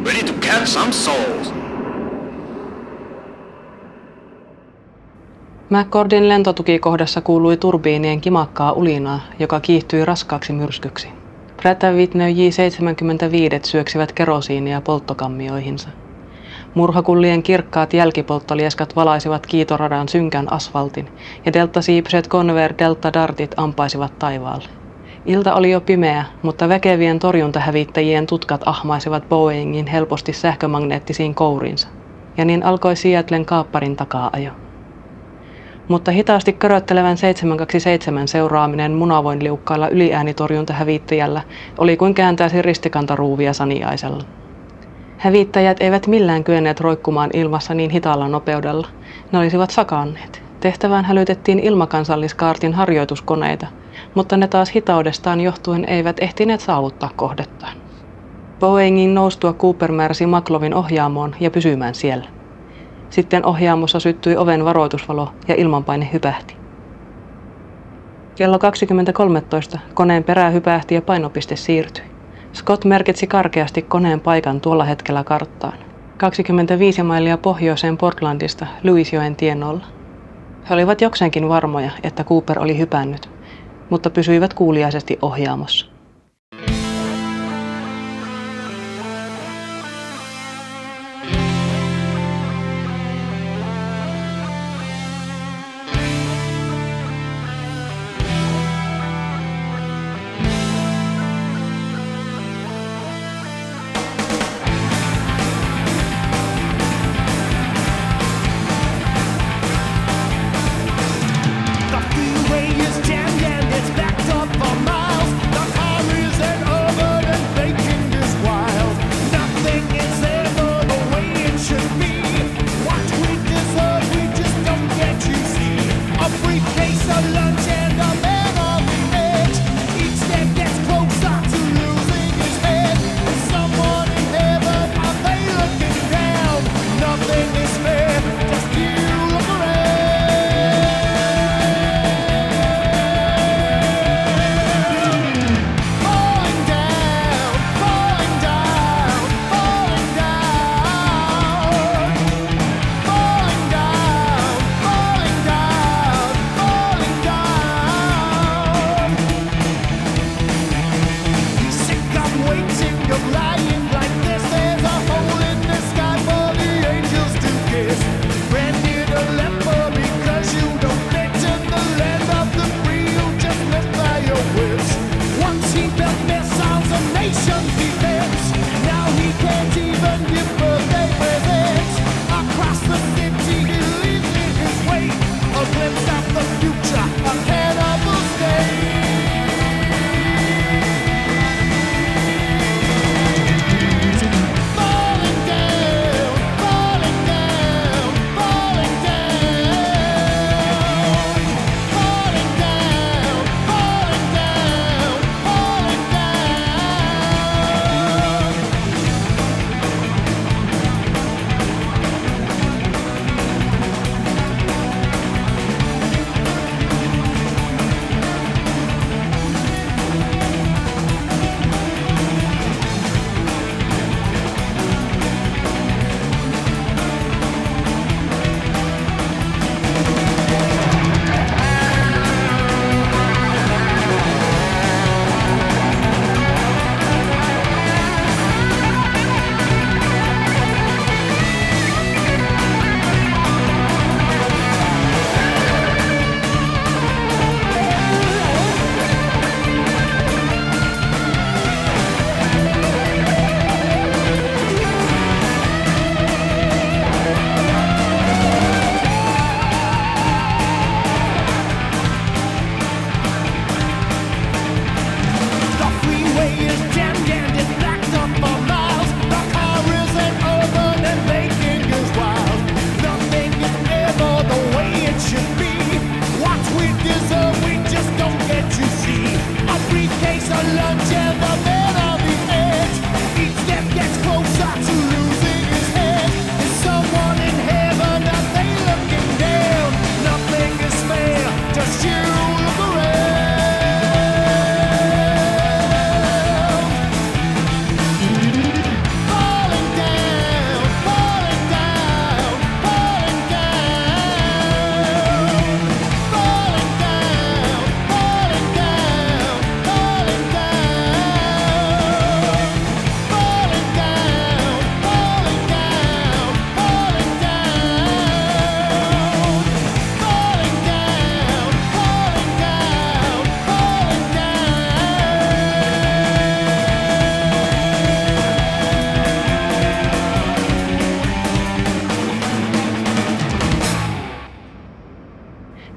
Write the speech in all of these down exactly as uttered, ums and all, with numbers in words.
ready to catch some souls. McCordin lentotukikohdassa kuului turbiinien kimakkaa ulinaa, joka kiihtyi raskaaksi myrskyksi. Pratt and Whitney J seitsemänkymmentäviisi syöksivät kerosiinia polttokammioihinsa. Murhakullien kirkkaat jälkipolttolieskat valaisivat kiitoradan synkän asfaltin, ja deltasiipiset Convair Delta Dartit ampaisivat taivaalle. Ilta oli jo pimeä, mutta väkevien torjuntahävittäjien tutkat ahmaisivat Boeingin helposti sähkömagneettisiin kouriinsa, ja niin alkoi Seattlen kaapparin takaa-ajo. Mutta hitaasti köröttelevän seitsemän kaksi seitsemän seuraaminen munavoinliukkailla yliäänitorjuntahävittäjällä oli kuin kääntäisi ristikantaruuvia saniaisella. Hävittäjät eivät millään kyenneet roikkumaan ilmassa niin hitaalla nopeudella. Ne olisivat sakanneet. Tehtävään hälytettiin ilmakansalliskaartin harjoituskoneita, mutta ne taas hitaudestaan johtuen eivät ehtineet saavuttaa kohdettaan. Boeingin noustua Cooper määräsi Maklovin ohjaamoon ja pysymään siellä. Sitten ohjaamossa syttyi oven varoitusvalo ja ilmanpaine hypähti. Kello kaksikymmentä kolmetoista koneen perä hypähti ja painopiste siirtyi. Scott merkitsi karkeasti koneen paikan tuolla hetkellä karttaan. kaksikymmentäviisi mailia pohjoiseen Portlandista Louisjoen tienoilla. He olivat jokseenkin varmoja, että Cooper oli hypännyt, mutta pysyivät kuuliaisesti ohjaamossa. The freeway is jammed and it's backed up for miles. The car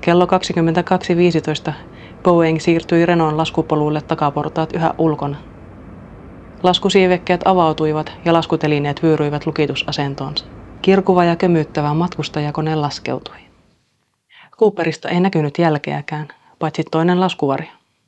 Kello kaksikymmentäkaksi viisitoista Boeing siirtyi Renaultin laskupoluille takaportaat yhä ulkona. Laskusiivekkeet avautuivat ja laskutelineet vyöryivät lukitusasentoonsa. Kirkuva ja kömyttävä matkustajakone laskeutui. Cooperista ei näkynyt jälkeäkään, paitsi toinen laskuvarjo.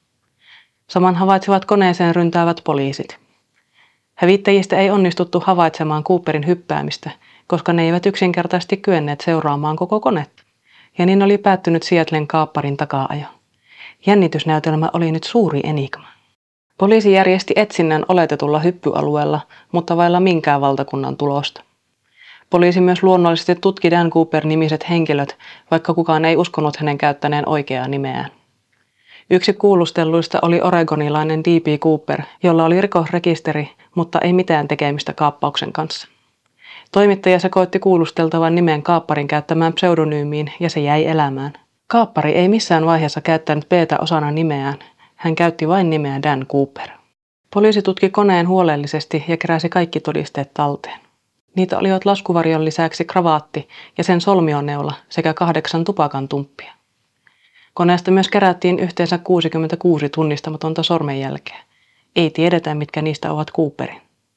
Saman havaitsivat koneeseen ryntäävät poliisit. Hävittäjistä ei onnistuttu havaitsemaan Cooperin hyppäämistä, koska ne eivät yksinkertaisesti kyenneet seuraamaan koko konetta. Ja niin oli päättynyt Seattlen kaapparin takaa-ajo. Jännitysnäytelmä oli nyt suuri enigma. Poliisi järjesti etsinnän oletetulla hyppyalueella, mutta vailla minkään valtakunnan tulosta. Poliisi myös luonnollisesti tutki Dan Cooper-nimiset henkilöt, vaikka kukaan ei uskonut hänen käyttäneen oikeaa nimeään. Yksi kuulustelluista oli oregonilainen D B Cooper, jolla oli rikosrekisteri, mutta ei mitään tekemistä kaappauksen kanssa. Toimittaja sekoitti kuulusteltavan nimen kaapparin käyttämään pseudonyymiin ja se jäi elämään. Kaappari ei missään vaiheessa käyttänyt B:tä osana nimeään. Hän käytti vain nimeä Dan Cooper. Poliisi tutki koneen huolellisesti ja keräsi kaikki todisteet talteen. Niitä olivat laskuvarjon lisäksi kravaatti ja sen solmioneula sekä kahdeksan tupakan tumppia. Koneesta myös kerättiin yhteensä kuusikymmentäkuusi tunnistamatonta sormenjälkeä. Ei tiedetä, mitkä niistä ovat Cooperin.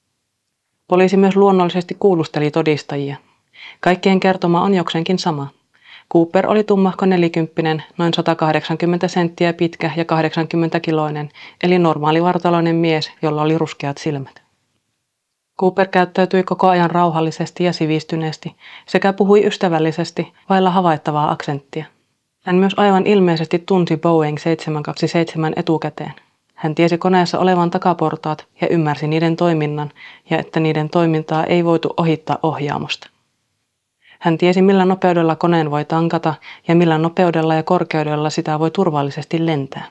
Poliisi myös luonnollisesti kuulusteli todistajia. Kaikkien kertoma on jokseenkin sama. Cooper oli tummahko nelikymppinen, noin sata kahdeksankymmentä senttiä pitkä ja kahdeksankymmentä kiloinen, eli normaalivartaloinen mies, jolla oli ruskeat silmät. Cooper käyttäytyi koko ajan rauhallisesti ja sivistyneesti sekä puhui ystävällisesti vailla havaittavaa aksenttia. Hän myös aivan ilmeisesti tunsi Boeing seitsemän kaksikymmentäseitsemän etukäteen. Hän tiesi koneessa olevan takaportaat ja ymmärsi niiden toiminnan ja että niiden toimintaa ei voitu ohittaa ohjaamosta. Hän tiesi millä nopeudella koneen voi tankata ja millä nopeudella ja korkeudella sitä voi turvallisesti lentää.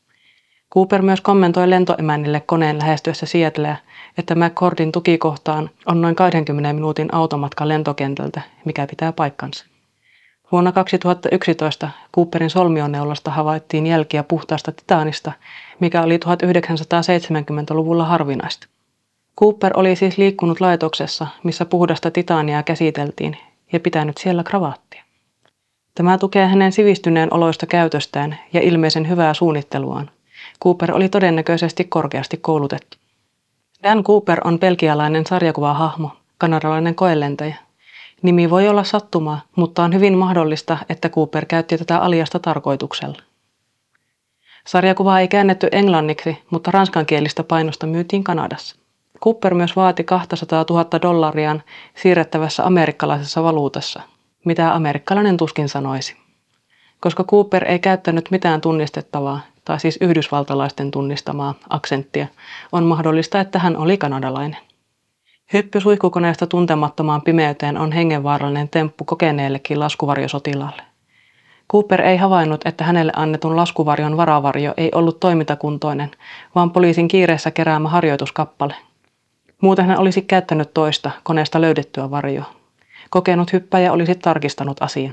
Cooper myös kommentoi lentoemännille koneen lähestyessä Seattleä, että McCordin tukikohtaan on noin kaksikymmentä minuutin automatka lentokentältä, mikä pitää paikkansa. Vuonna kaksituhattayksitoista Cooperin solmioneulasta havaittiin jälkiä puhtaasta titaanista, mikä oli tuhatyhdeksänsataaseitsemänkymmentäluvulla harvinaista. Cooper oli siis liikkunut laitoksessa, missä puhdasta titaania käsiteltiin, ja pitänyt siellä kravaattia. Tämä tukee hänen sivistyneen oloista käytöstään ja ilmeisen hyvää suunnitteluaan. Cooper oli todennäköisesti korkeasti koulutettu. Dan Cooper on belgialainen sarjakuvahahmo, kanadalainen koelentäjä. Nimi voi olla sattumaa, mutta on hyvin mahdollista, että Cooper käytti tätä aliasta tarkoituksella. Sarjakuvaa ei käännetty englanniksi, mutta ranskankielistä painosta myytiin Kanadassa. Cooper myös vaati kaksisataatuhatta dollariaan siirrettävässä amerikkalaisessa valuutassa, mitä amerikkalainen tuskin sanoisi. Koska Cooper ei käyttänyt mitään tunnistettavaa, tai siis yhdysvaltalaisten tunnistamaa aksenttia, on mahdollista, että hän oli kanadalainen. Hyppy suihkukoneesta tuntemattomaan pimeyteen on hengenvaarallinen temppu kokeneellekin laskuvarjosotilaalle. Cooper ei havainnut, että hänelle annetun laskuvarjon varavarjo ei ollut toimintakuntoinen, vaan poliisin kiireessä keräämä harjoituskappale. Muuten hän olisi käyttänyt toista koneesta löydettyä varjoa. Kokenut hyppäjä olisi tarkistanut asian.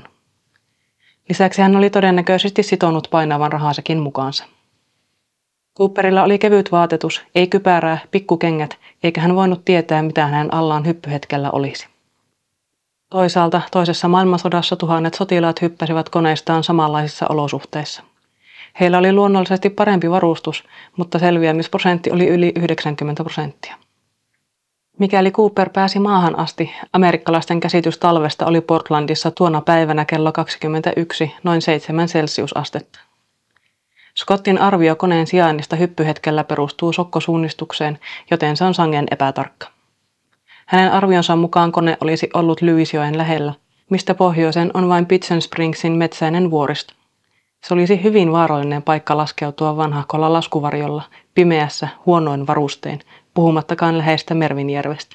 Lisäksi hän oli todennäköisesti sitonut painavan rahansakin mukaansa. Cooperilla oli kevyt vaatetus, ei kypärää, pikkukengät, eikä hän voinut tietää, mitä hänen allaan hyppyhetkellä olisi. Toisaalta toisessa maailmansodassa tuhannet sotilaat hyppäsivät koneistaan samanlaisissa olosuhteissa. Heillä oli luonnollisesti parempi varustus, mutta selviämisprosentti oli yli yhdeksänkymmentä prosenttia. Mikäli Cooper pääsi maahan asti, amerikkalaisten käsitys talvesta oli Portlandissa tuona päivänä kello kaksikymmentäyksi noin seitsemän celsiusastetta. Scottin arvio koneen sijainnista hyppyhetkellä perustuu sokkosuunnistukseen, joten se on sangen epätarkka. Hänen arvionsa mukaan kone olisi ollut Lewisjoen lähellä, mistä pohjoisen on vain Pigeon Springsin metsäinen vuoristo. Se olisi hyvin vaarallinen paikka laskeutua vanhahkolla laskuvarjolla, pimeässä, huonoin varustein, puhumattakaan läheistä Mervinjärvestä.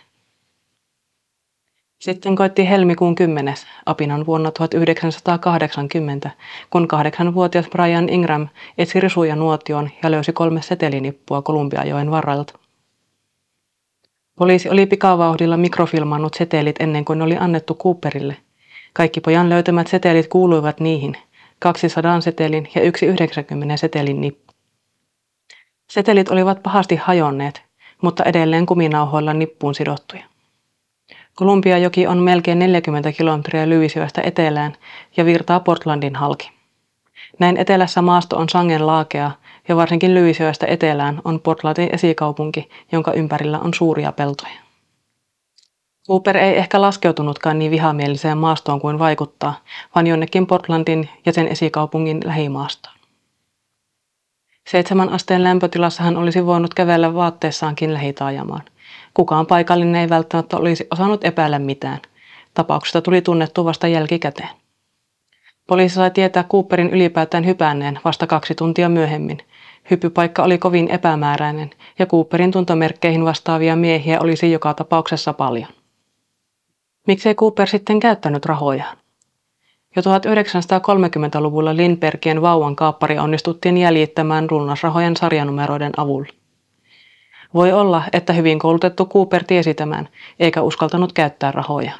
Sitten koitti helmikuun kymmenes apinan vuonna tuhatyhdeksänsataakahdeksankymmentä, kun kahdeksanvuotias Brian Ingram etsi risuja nuotioon ja löysi kolme setelinippua Kolumbiajoen varrelta. Poliisi oli pikavauhdilla mikrofilmannut setelit ennen kuin ne oli annettu Cooperille. Kaikki pojan löytämät setelit kuuluivat niihin, kaksisataa setelin ja yksi yhdeksänkymmentä setelin nippu. Setelit olivat pahasti hajonneet, mutta edelleen kuminauhoilla nippuun sidottuja. Kolumbiajoki on melkein neljäkymmentä kilometriä Lewisjoesta etelään ja virtaa Portlandin halki. Näin etelässä maasto on sangen laakea ja varsinkin Louisvillesta etelään on Portlandin esikaupunki, jonka ympärillä on suuria peltoja. Cooper ei ehkä laskeutunutkaan niin vihamieliseen maastoon kuin vaikuttaa, vaan jonnekin Portlandin ja sen esikaupungin lähimaastoon. Seitsemän asteen lämpötilassa hän olisi voinut kävellä vaatteessaankin lähitaajamaan. Kukaan paikallinen ei välttämättä olisi osannut epäillä mitään. Tapauksesta tuli tunnettu vasta jälkikäteen. Poliisi sai tietää Cooperin ylipäätään hypänneen vasta kaksi tuntia myöhemmin. Hyppypaikka oli kovin epämääräinen ja Cooperin tuntomerkkeihin vastaavia miehiä olisi joka tapauksessa paljon. Miksei Cooper sitten käyttänyt rahojaan? Jo tuhatyhdeksänsataakolmekymmentäluvulla Lindbergien vauvan kaappari onnistuttiin jäljittämään lunnasrahojen sarjanumeroiden avulla. Voi olla, että hyvin koulutettu Cooper tiesi tämän, eikä uskaltanut käyttää rahojaan.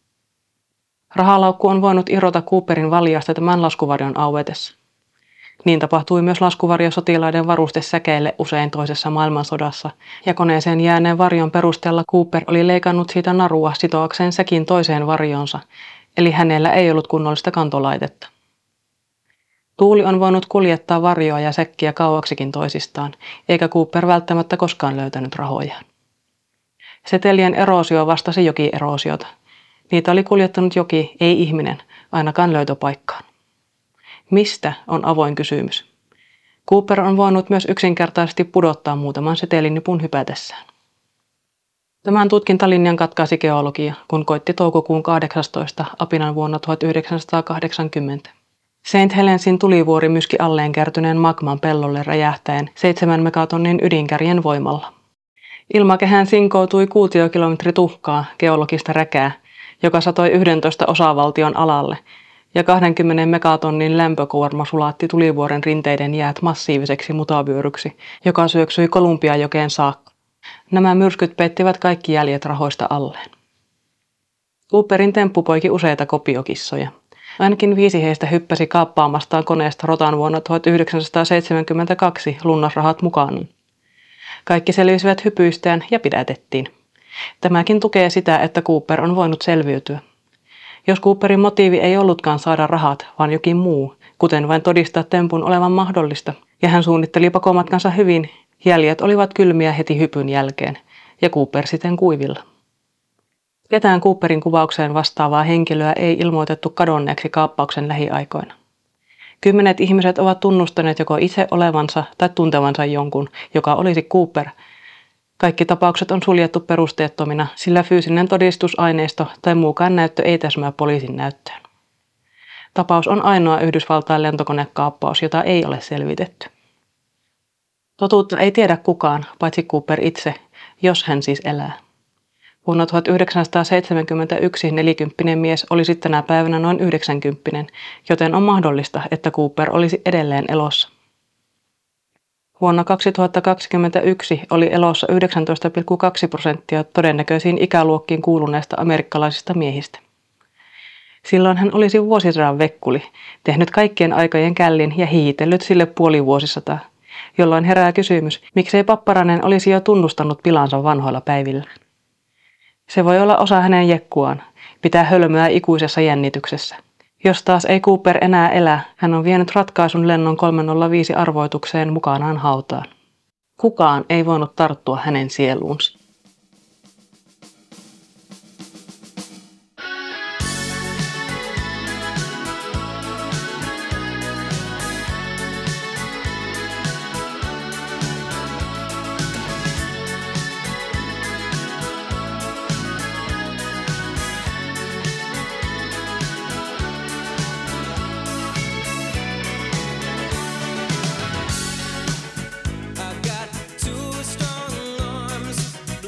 Rahalaukku on voinut irrota Cooperin valjasta tämän laskuvarjon auetessa. Niin tapahtui myös laskuvarjosotilaiden varustesäkeille usein toisessa maailmansodassa, ja koneeseen jääneen varjon perusteella Cooper oli leikannut siitä narua sitoakseen säkin toiseen varjoonsa, eli hänellä ei ollut kunnollista kantolaitetta. Tuuli on voinut kuljettaa varjoa ja säkkiä kauaksikin toisistaan, eikä Cooper välttämättä koskaan löytänyt rahojaan. Setelien eroosio vastasi jokieroosiota. Niitä oli kuljettanut joki, ei ihminen, ainakaan löytöpaikkaan. Mistä on avoin kysymys. Cooper on voinut myös yksinkertaisesti pudottaa muutaman setelinipun hypätessään. Tämän tutkintalinjan katkaisi geologia, kun koitti toukokuun kahdeksastoista apinan vuonna tuhatyhdeksänsataakahdeksankymmentä. Saint Helensin tulivuori myski alleen kertyneen magman pellolle räjähtäen seitsemän megatonnin ydinkärjen voimalla. Ilmakehään sinkoutui kuutiokilometri tuhkaa, geologista räkää, joka satoi yhdentoista osavaltion alalle, ja kahdenkymmenen megatonnin lämpökuorma sulaatti tulivuoren rinteiden jäät massiiviseksi mutavyöryksi, joka syöksyi Kolumbiajokeen saakka. Nämä myrskyt peittivät kaikki jäljet rahoista alleen. Cooperin temppu poiki useita kopiokissoja. Ainakin viisi heistä hyppäsi kaappaamastaan koneesta rotan vuonna tuhatyhdeksänsataaseitsemänkymmentäkaksi lunnasrahat mukaan. Kaikki selvisivät hypyistään ja pidätettiin. Tämäkin tukee sitä, että Cooper on voinut selviytyä. Jos Cooperin motiivi ei ollutkaan saada rahat, vaan jokin muu, kuten vain todistaa tempun olevan mahdollista, ja hän suunnitteli pakomatkansa hyvin, jäljet olivat kylmiä heti hypyn jälkeen, ja Cooper siten kuivilla. Ketään Cooperin kuvaukseen vastaavaa henkilöä ei ilmoitettu kadonneeksi kaappauksen lähiaikoina. Kymmenet ihmiset ovat tunnustaneet joko itse olevansa tai tuntevansa jonkun, joka olisi Cooper. Kaikki tapaukset on suljettu perusteettomina, sillä fyysinen todistusaineisto tai muukaan näyttö ei täsmää poliisin näyttöön. Tapaus on ainoa Yhdysvaltain lentokonekaappaus, jota ei ole selvitetty. Totuutta ei tiedä kukaan, paitsi Cooper itse, jos hän siis elää. Vuonna tuhatyhdeksänsataaseitsemänkymmentäyksi nelikymppinen mies olisi tänä päivänä noin yhdeksänkymppinen, joten on mahdollista, että Cooper olisi edelleen elossa. Vuonna kaksituhattakaksikymmentäyksi oli elossa yhdeksäntoista pilkku kaksi prosenttia todennäköisiin ikäluokkiin kuuluneista amerikkalaisista miehistä. Silloin hän olisi vuosisadan vekkuli, tehnyt kaikkien aikojen källin ja hiihitellyt sille puoli vuosisataa, jolloin herää kysymys, miksei Papparainen olisi jo tunnustanut pilansa vanhoilla päivillä. Se voi olla osa hänen jekkuaan, pitää hölmöä ikuisessa jännityksessä. Jos taas ei Cooper enää elä, hän on vienyt ratkaisun lennon kolme nolla viisi arvoitukseen mukanaan hautaan. Kukaan ei voinut tarttua hänen sieluunsa. I've got two strong arms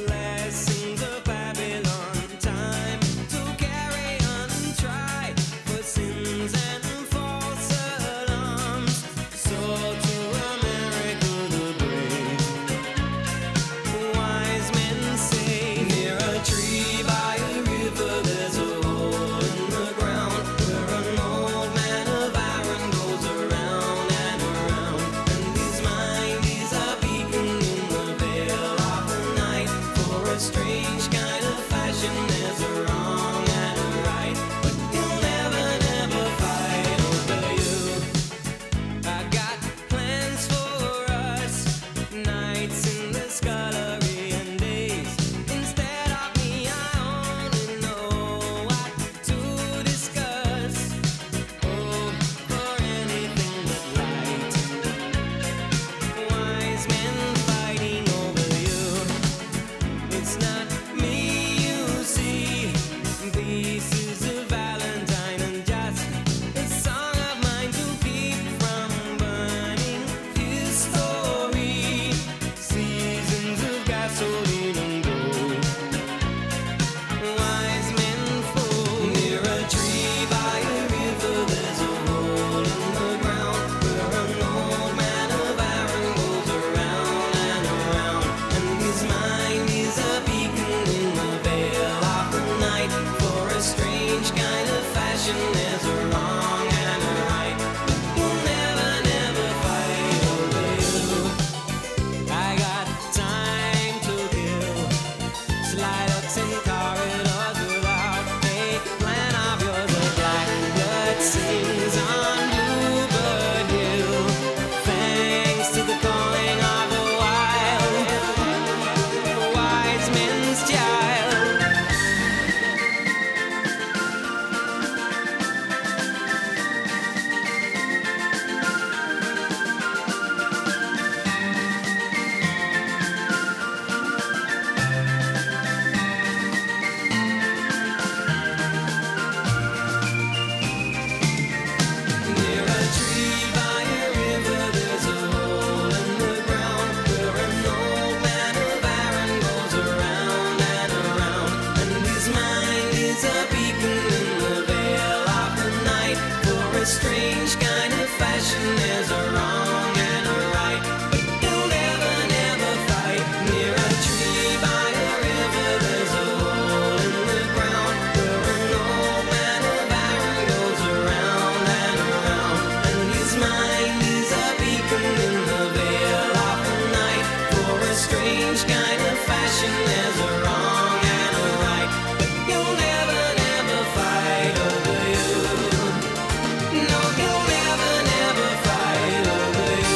fashion, there's a wrong and a right. You'll never, never fight over you. I got time to kill. Slide ups in corridors without a plan of yours. A blackbird sings on Bluebird Hill. Thanks to the calling of the wild, the wise men's child. Near a tree by a river, there's a hole in the ground where an old man of iron goes around and around. And his mind is a beacon in the veil of the night. For a strange kind of fashion, there's a wrong and a right. But you'll never, never fight. Near a tree by a river, there's a hole in the ground where an old man of iron goes around and around. And his mind is a beacon in the veil of the night. For a strange kind of fashion, there's a wrong and a right. But you'll never, never fight over you. No, you'll never, never fight over you.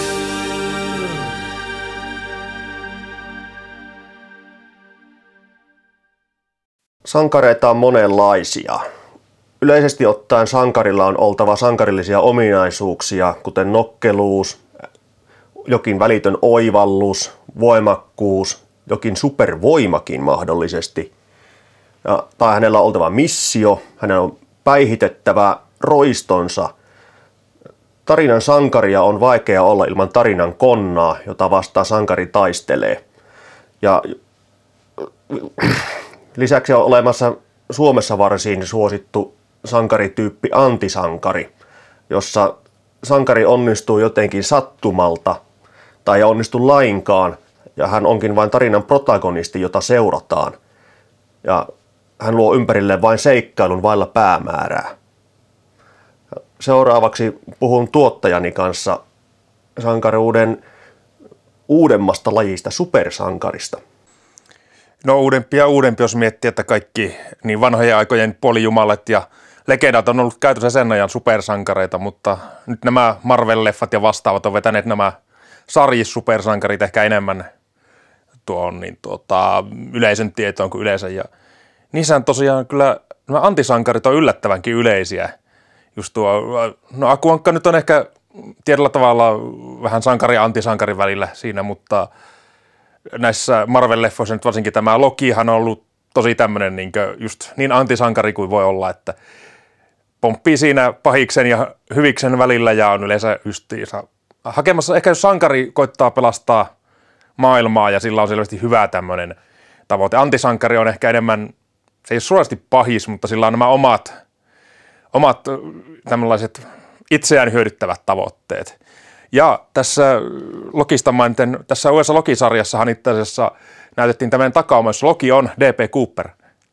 Sankareita on monenlaisia. Yleisesti ottaen sankarilla on oltava sankarillisia ominaisuuksia, kuten nokkeluus, jokin välitön oivallus, voimakkuus, jokin supervoimakin mahdollisesti. Ja, tai hänellä on oltava missio, hänen on päihitettävä roistonsa. Tarinan sankaria on vaikea olla ilman tarinan konnaa, jota vastaan sankari taistelee. Ja lisäksi on olemassa Suomessa varsin suosittu sankarityyppi antisankari, jossa sankari onnistuu jotenkin sattumalta tai ei onnistu lainkaan, ja hän onkin vain tarinan protagonisti, jota seurataan. Ja hän luo ympärilleen vain seikkailun vailla päämäärää. Seuraavaksi puhun tuottajani kanssa sankaruuden uudemmasta lajista, supersankarista. No uudempi ja uudempi, jos miettii, että kaikki niin vanhojen aikojen puolijumalat ja legendat on ollut käytössä sen ajan supersankareita, mutta nyt nämä Marvel-leffat ja vastaavat on vetäneet nämä sarjissupersankarit ehkä enemmän tuon niin tuota, yleisön tietoon kuin yleensä. Ja niissähän tosiaan kyllä nämä antisankarit on yllättävänkin yleisiä. Just tuo, no Aku Ankka nyt on ehkä tietyllä tavalla vähän sankari ja antisankarin välillä siinä, mutta näissä Marvel-leffoissa nyt varsinkin tämä Lokihan on ollut tosi tämmöinen niin just niin antisankari kuin voi olla, että pomppii siinä pahiksen ja hyviksen välillä ja on yleensä justiinsa hakemassa, ehkä jos sankari koittaa pelastaa maailmaa ja sillä on selvästi hyvä tämmöinen tavoite. Antisankari on ehkä enemmän, se ei ole suorasti pahis, mutta sillä on nämä omat, omat tämmöiset itseään hyödyttävät tavoitteet. Ja tässä Lokista mainiten, tässä uudessa Loki-sarjassahan itse asiassa näytettiin tämmöinen takauma, jossa Loki on D P Cooper.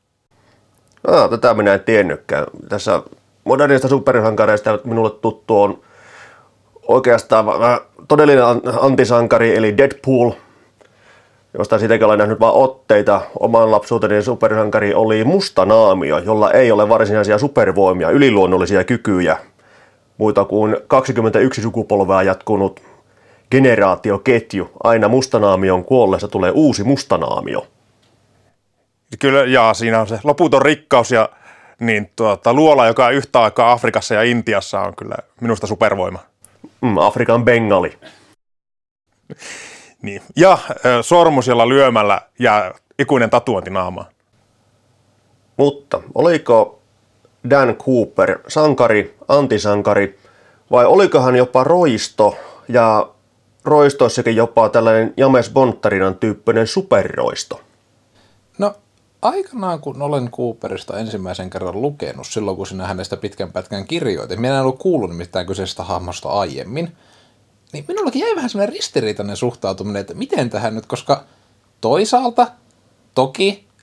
Ah, tätä minä en tiennytkään. Tässä modernista supersankareista minulle tuttu on oikeastaan todellinen antisankari, eli Deadpool, josta siitäkin olen nähnyt vain otteita. Oman lapsuuteni supersankari oli Mustanaamio, jolla ei ole varsinaisia supervoimia, yliluonnollisia kykyjä. Muita kuin kaksikymmentäyksi sukupolvea jatkunut generaatioketju. Aina Mustanaamion kuollessa tulee uusi Mustanaamio. Kyllä, ja siinä on se loputon rikkaus ja niin tuota, luola, joka yhtä aikaa Afrikassa ja Intiassa on kyllä minusta supervoima. Mm, Afrikan bengali. Niin. Ja äh, sormus, jolla lyömällä jää ikuinen tatuointi naamaan. Mutta oliko Dan Cooper sankari, antisankari, vai oliko hän jopa roisto ja roistoissakin jopa tällainen James Bond-tarinan tyyppinen superroisto? No aikanaan, kun olen Cooperista ensimmäisen kerran lukenut, silloin kun sinä hänestä pitkän pätkän kirjoitin, minä en ollut kuullut nimittäin kyseisestä hahmosta aiemmin, niin minullakin jäi vähän sellainen ristiriitainen suhtautuminen, että miten tähän nyt, koska toisaalta toki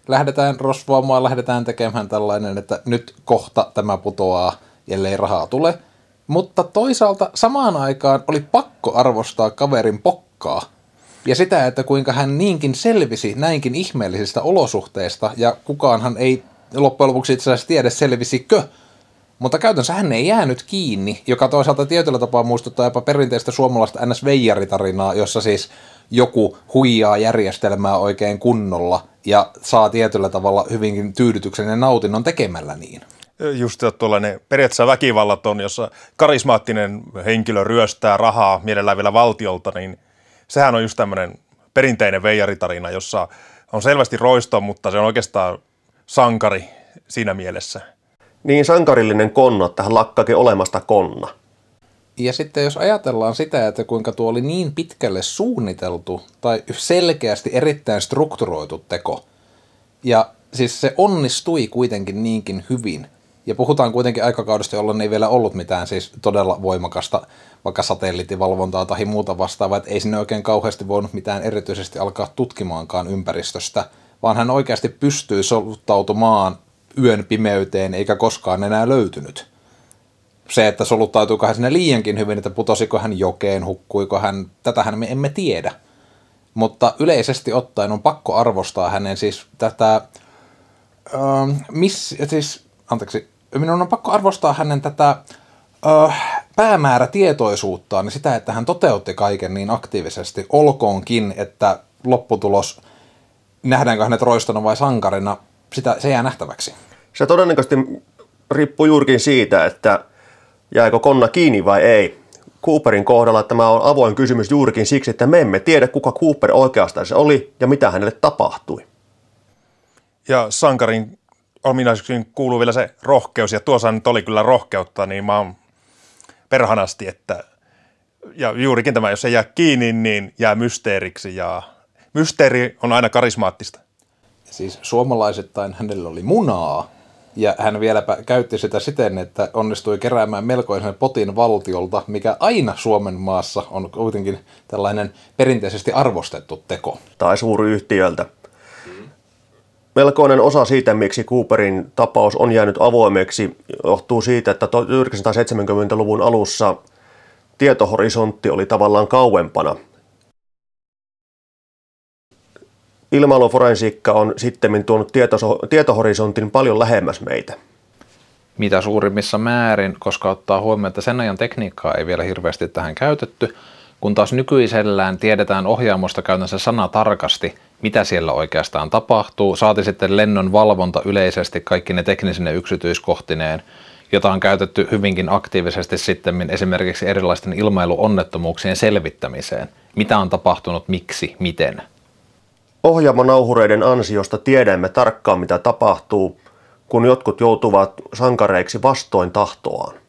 lähdetään rosvoamaan, lähdetään tekemään tällainen, että nyt kohta tämä putoaa, ellei rahaa tule. Mutta toisaalta samaan aikaan oli pakko arvostaa kaverin pokkaa. Ja sitä, että kuinka hän niinkin selvisi näinkin ihmeellisistä olosuhteista, ja kukaanhan ei loppujen lopuksi itse asiassa tiedä selvisikö. Mutta käytännössä hän ei jäänyt kiinni, joka toisaalta tietyllä tapaa muistuttaa jopa perinteistä suomalaista N S-veijaritarinaa, jossa siis joku huijaa järjestelmää oikein kunnolla ja saa tietyllä tavalla hyvinkin tyydytyksen ja nautinnon tekemällä niin. Just tuollainen periaatteessa väkivallaton, jossa karismaattinen henkilö ryöstää rahaa mielellään vielä valtiolta, niin sehän on just tämmöinen perinteinen veijaritarina, jossa on selvästi roisto, mutta se on oikeastaan sankari siinä mielessä. Niin sankarillinen konna, että hän lakkaakin olemasta konna. Ja sitten jos ajatellaan sitä, että kuinka tuo oli niin pitkälle suunniteltu tai selkeästi erittäin strukturoitu teko, ja siis se onnistui kuitenkin niinkin hyvin, ja puhutaan kuitenkin aikakaudesta, jolloin ei vielä ollut mitään siis todella voimakasta vaikka satelliittivalvontaa tai muuta vastaavaa, että ei sinne oikein kauheasti voinut mitään erityisesti alkaa tutkimaankaan ympäristöstä, vaan hän oikeasti pystyi soluttautumaan yön pimeyteen eikä koskaan enää löytynyt. Se, että soluttautuiko hän sinne liiankin hyvin, että putosiko hän jokeen, hukkuiko hän, tätähän me emme tiedä. Mutta yleisesti ottaen on pakko arvostaa hänen siis tätä, äh, miss, siis, anteeksi, minun on pakko arvostaa hänen tätä äh, päämäärätietoisuuttaan ja sitä, että hän toteutti kaiken niin aktiivisesti, olkoonkin, että lopputulos, nähdäänkö hänet roistona vai sankarina, sitä, se jää nähtäväksi. Se todennäköisesti riippuu juurikin siitä, että jääkö konna kiinni vai ei. Cooperin kohdalla tämä on avoin kysymys juurikin siksi, että me emme tiedä, kuka Cooper oikeastaan se oli ja mitä hänelle tapahtui. Ja sankarin ominaisuuksiin kuuluu vielä se rohkeus, ja tuossa nyt oli kyllä rohkeutta, niin mä oon perhanasti, että ja juurikin tämä, jos ei jää kiinni, niin jää mysteeriksi, ja mysteeri on aina karismaattista. Siis suomalaisittain hänellä oli munaa, ja hän vieläpä käytti sitä siten, että onnistui keräämään melkoisen potin valtiolta, mikä aina Suomen maassa on kuitenkin tällainen perinteisesti arvostettu teko. Tai suuryhtiöltä. Melkoinen osa siitä, miksi Cooperin tapaus on jäänyt avoimeksi, johtuu siitä, että tuhatyhdeksänsataaseitsemänkymmentäluvun alussa tietohorisontti oli tavallaan kauempana. Ilmailuforensiikka on sittemmin tuonut tieto- tietohorisontin paljon lähemmäs meitä. Mitä suurimmissa määrin, koska ottaa huomioon, että sen ajan tekniikkaa ei vielä hirveästi tähän käytetty, kun taas nykyisellään tiedetään ohjaamosta käytännössä sanatarkasti, mitä siellä oikeastaan tapahtuu, saati sitten lennon valvonta yleisesti kaikki ne teknisine yksityiskohtineen, jota on käytetty hyvinkin aktiivisesti sitten esimerkiksi erilaisten ilmailuonnettomuuksien selvittämiseen. Mitä on tapahtunut, miksi, miten. Ohjaamonauhureiden ansiosta tiedämme tarkkaan, mitä tapahtuu, kun jotkut joutuvat sankareiksi vastoin tahtoaan.